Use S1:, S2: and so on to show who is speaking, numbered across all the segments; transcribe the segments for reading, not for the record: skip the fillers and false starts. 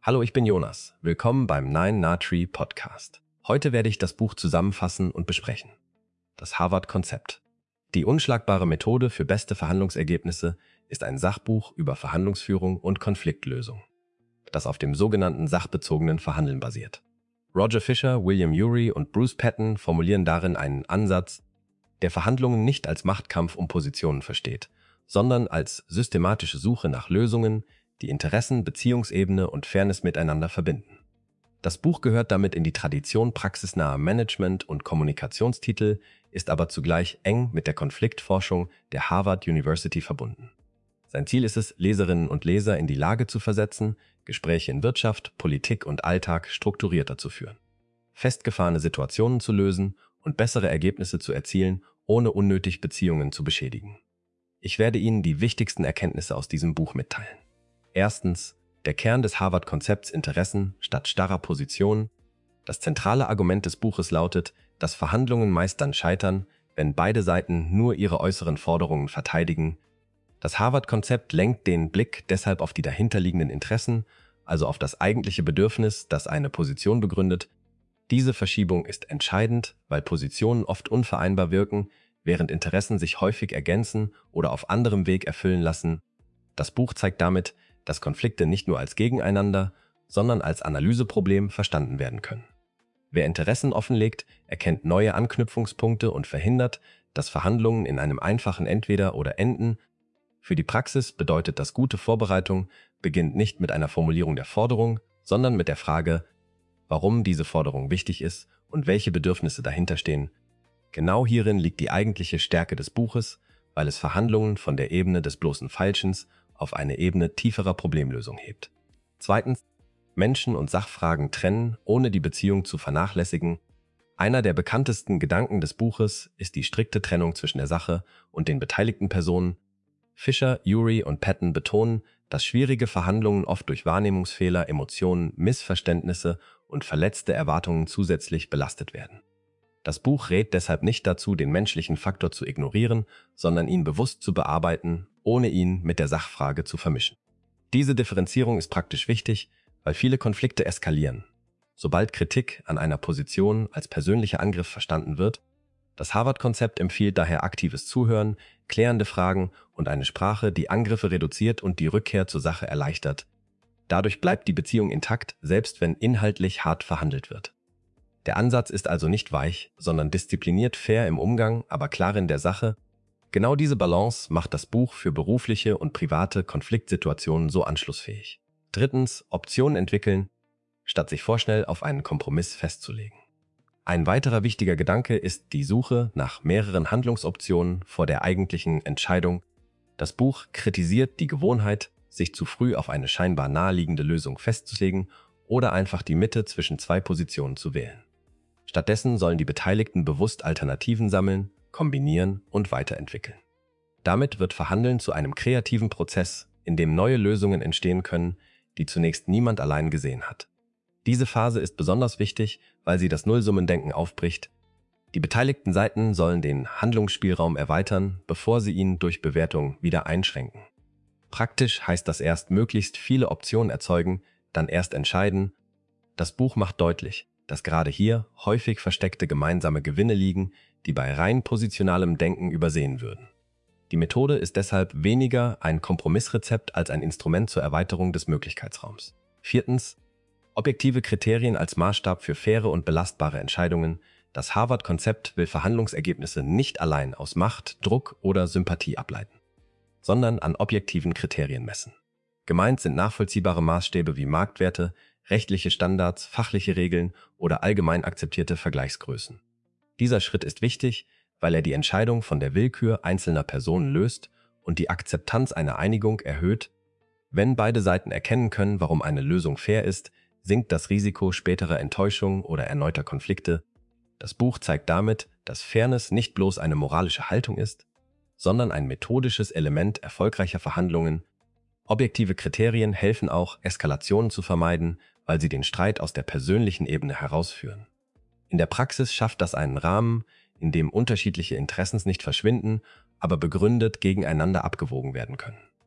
S1: Hallo, ich bin Jonas. Willkommen beim Nine Na Tree Podcast. Heute werde ich das Buch zusammenfassen und besprechen. Das Harvard-Konzept. Die unschlagbare Methode für beste Verhandlungsergebnisse ist ein Sachbuch über Verhandlungsführung und Konfliktlösung, das auf dem sogenannten sachbezogenen Verhandeln basiert. Roger Fisher, William Ury und Bruce Patton formulieren darin einen Ansatz, der Verhandlungen nicht als Machtkampf um Positionen versteht, sondern als systematische Suche nach Lösungen, die Interessen, Beziehungsebene und Fairness miteinander verbinden. Das Buch gehört damit in die Tradition praxisnaher Management- und Kommunikationstitel, ist aber zugleich eng mit der Konfliktforschung der Harvard University verbunden. Sein Ziel ist es, Leserinnen und Leser in die Lage zu versetzen, Gespräche in Wirtschaft, Politik und Alltag strukturierter zu führen, festgefahrene Situationen zu lösen und bessere Ergebnisse zu erzielen, ohne unnötig Beziehungen zu beschädigen. Ich werde Ihnen die wichtigsten Erkenntnisse aus diesem Buch mitteilen. Erstens, der Kern des Harvard-Konzepts Interessen statt starrer Positionen. Das zentrale Argument des Buches lautet, dass Verhandlungen meist dann scheitern, wenn beide Seiten nur ihre äußeren Forderungen verteidigen. Das Harvard-Konzept lenkt den Blick deshalb auf die dahinterliegenden Interessen, also auf das eigentliche Bedürfnis, das eine Position begründet. Diese Verschiebung ist entscheidend, weil Positionen oft unvereinbar wirken, während Interessen sich häufig ergänzen oder auf anderem Weg erfüllen lassen. Das Buch zeigt damit, dass Konflikte nicht nur als Gegeneinander, sondern als Analyseproblem verstanden werden können. Wer Interessen offenlegt, erkennt neue Anknüpfungspunkte und verhindert, dass Verhandlungen in einem einfachen Entweder oder enden. Für die Praxis bedeutet das gute Vorbereitung beginnt nicht mit einer Formulierung der Forderung, sondern mit der Frage, warum diese Forderung wichtig ist und welche Bedürfnisse dahinter stehen. Genau hierin liegt die eigentliche Stärke des Buches, weil es Verhandlungen von der Ebene des bloßen Feilschens auf eine Ebene tieferer Problemlösung hebt. Zweitens, Menschen- und Sachfragen trennen, ohne die Beziehung zu vernachlässigen. Einer der bekanntesten Gedanken des Buches ist die strikte Trennung zwischen der Sache und den beteiligten Personen. Fisher, Ury und Patton betonen, dass schwierige Verhandlungen oft durch Wahrnehmungsfehler, Emotionen, Missverständnisse und verletzte Erwartungen zusätzlich belastet werden. Das Buch rät deshalb nicht dazu, den menschlichen Faktor zu ignorieren, sondern ihn bewusst zu bearbeiten, ohne ihn mit der Sachfrage zu vermischen. Diese Differenzierung ist praktisch wichtig, weil viele Konflikte eskalieren, sobald Kritik an einer Position als persönlicher Angriff verstanden wird. Das Harvard-Konzept empfiehlt daher aktives Zuhören, klärende Fragen und eine Sprache, die Angriffe reduziert und die Rückkehr zur Sache erleichtert. Dadurch bleibt die Beziehung intakt, selbst wenn inhaltlich hart verhandelt wird. Der Ansatz ist also nicht weich, sondern diszipliniert fair im Umgang, aber klar in der Sache. Genau diese Balance macht das Buch für berufliche und private Konfliktsituationen so anschlussfähig. Drittens, Optionen entwickeln, statt sich vorschnell auf einen Kompromiss festzulegen. Ein weiterer wichtiger Gedanke ist die Suche nach mehreren Handlungsoptionen vor der eigentlichen Entscheidung. Das Buch kritisiert die Gewohnheit, sich zu früh auf eine scheinbar naheliegende Lösung festzulegen oder einfach die Mitte zwischen zwei Positionen zu wählen. Stattdessen sollen die Beteiligten bewusst Alternativen sammeln, kombinieren und weiterentwickeln. Damit wird Verhandeln zu einem kreativen Prozess, in dem neue Lösungen entstehen können, die zunächst niemand allein gesehen hat. Diese Phase ist besonders wichtig, weil sie das Nullsummendenken aufbricht. Die beteiligten Seiten sollen den Handlungsspielraum erweitern, bevor sie ihn durch Bewertung wieder einschränken. Praktisch heißt das erst möglichst viele Optionen erzeugen, dann erst entscheiden. Das Buch macht deutlich, dass gerade hier häufig versteckte gemeinsame Gewinne liegen, die bei rein positionalem Denken übersehen würden. Die Methode ist deshalb weniger ein Kompromissrezept als ein Instrument zur Erweiterung des Möglichkeitsraums. Viertens, objektive Kriterien als Maßstab für faire und belastbare Entscheidungen. Das Harvard-Konzept will Verhandlungsergebnisse nicht allein aus Macht, Druck oder Sympathie ableiten, sondern an objektiven Kriterien messen. Gemeint sind nachvollziehbare Maßstäbe wie Marktwerte, rechtliche Standards, fachliche Regeln oder allgemein akzeptierte Vergleichsgrößen. Dieser Schritt ist wichtig, weil er die Entscheidung von der Willkür einzelner Personen löst und die Akzeptanz einer Einigung erhöht. Wenn beide Seiten erkennen können, warum eine Lösung fair ist, sinkt das Risiko späterer Enttäuschung oder erneuter Konflikte. Das Buch zeigt damit, dass Fairness nicht bloß eine moralische Haltung ist, sondern ein methodisches Element erfolgreicher Verhandlungen. Objektive Kriterien helfen auch, Eskalationen zu vermeiden, weil sie den Streit aus der persönlichen Ebene herausführen. In der Praxis schafft das einen Rahmen, in dem unterschiedliche Interessen nicht verschwinden, aber begründet gegeneinander abgewogen werden können.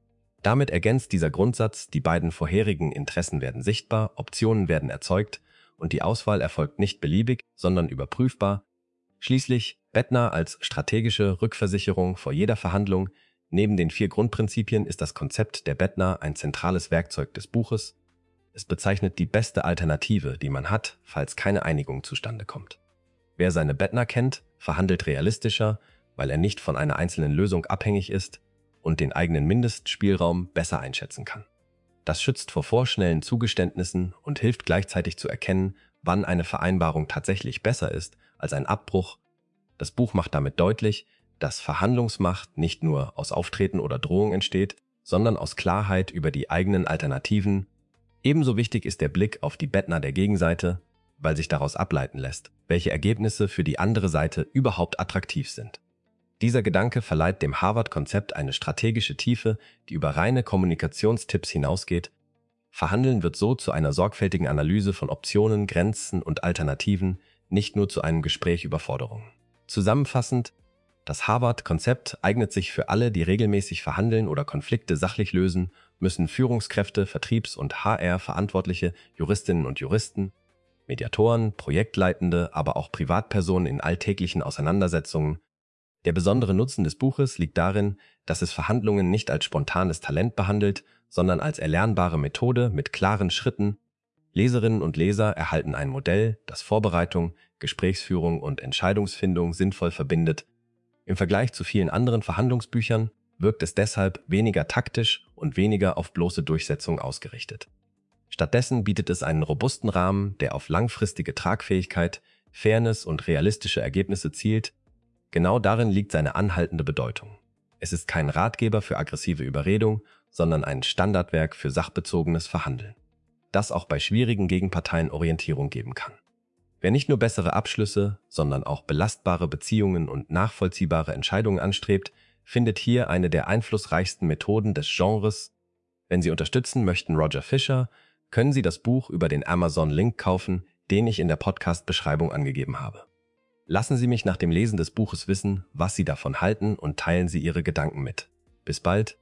S1: Damit ergänzt dieser Grundsatz, die beiden vorherigen Interessen werden sichtbar, Optionen werden erzeugt und die Auswahl erfolgt nicht beliebig, sondern überprüfbar. Schließlich BETNA als strategische Rückversicherung vor jeder Verhandlung. Neben den 4 Grundprinzipien ist das Konzept der BETNA ein zentrales Werkzeug des Buches. Es bezeichnet die beste Alternative, die man hat, falls keine Einigung zustande kommt. Wer seine BETNA kennt, verhandelt realistischer, weil er nicht von einer einzelnen Lösung abhängig ist und den eigenen Mindestspielraum besser einschätzen kann. Das schützt vor vorschnellen Zugeständnissen und hilft gleichzeitig zu erkennen, wann eine Vereinbarung tatsächlich besser ist als ein Abbruch. Das Buch macht damit deutlich, dass Verhandlungsmacht nicht nur aus Auftreten oder Drohung entsteht, sondern aus Klarheit über die eigenen Alternativen. Ebenso wichtig ist der Blick auf die BETNA der Gegenseite, weil sich daraus ableiten lässt, welche Ergebnisse für die andere Seite überhaupt attraktiv sind. Dieser Gedanke verleiht dem Harvard-Konzept eine strategische Tiefe, die über reine Kommunikationstipps hinausgeht. Verhandeln wird so zu einer sorgfältigen Analyse von Optionen, Grenzen und Alternativen, nicht nur zu einem Gespräch über Forderungen. Zusammenfassend, das Harvard-Konzept eignet sich für alle, die regelmäßig verhandeln oder Konflikte sachlich lösen, müssen Führungskräfte, Vertriebs- und HR-Verantwortliche, Juristinnen und Juristen, Mediatoren, Projektleitende, aber auch Privatpersonen in alltäglichen Auseinandersetzungen. Der besondere Nutzen des Buches liegt darin, dass es Verhandlungen nicht als spontanes Talent behandelt, sondern als erlernbare Methode mit klaren Schritten. Leserinnen und Leser erhalten ein Modell, das Vorbereitung, Gesprächsführung und Entscheidungsfindung sinnvoll verbindet. Im Vergleich zu vielen anderen Verhandlungsbüchern wirkt es deshalb weniger taktisch und weniger auf bloße Durchsetzung ausgerichtet. Stattdessen bietet es einen robusten Rahmen, der auf langfristige Tragfähigkeit, Fairness und realistische Ergebnisse zielt. Genau darin liegt seine anhaltende Bedeutung. Es ist kein Ratgeber für aggressive Überredung, sondern ein Standardwerk für sachbezogenes Verhandeln, das auch bei schwierigen Gegenparteien Orientierung geben kann. Wer nicht nur bessere Abschlüsse, sondern auch belastbare Beziehungen und nachvollziehbare Entscheidungen anstrebt, findet hier eine der einflussreichsten Methoden des Genres. Wenn Sie unterstützen möchten Roger Fisher, können Sie das Buch über den Amazon-Link kaufen, den ich in der Podcast-Beschreibung angegeben habe. Lassen Sie mich nach dem Lesen des Buches wissen, was Sie davon halten und teilen Sie Ihre Gedanken mit. Bis bald!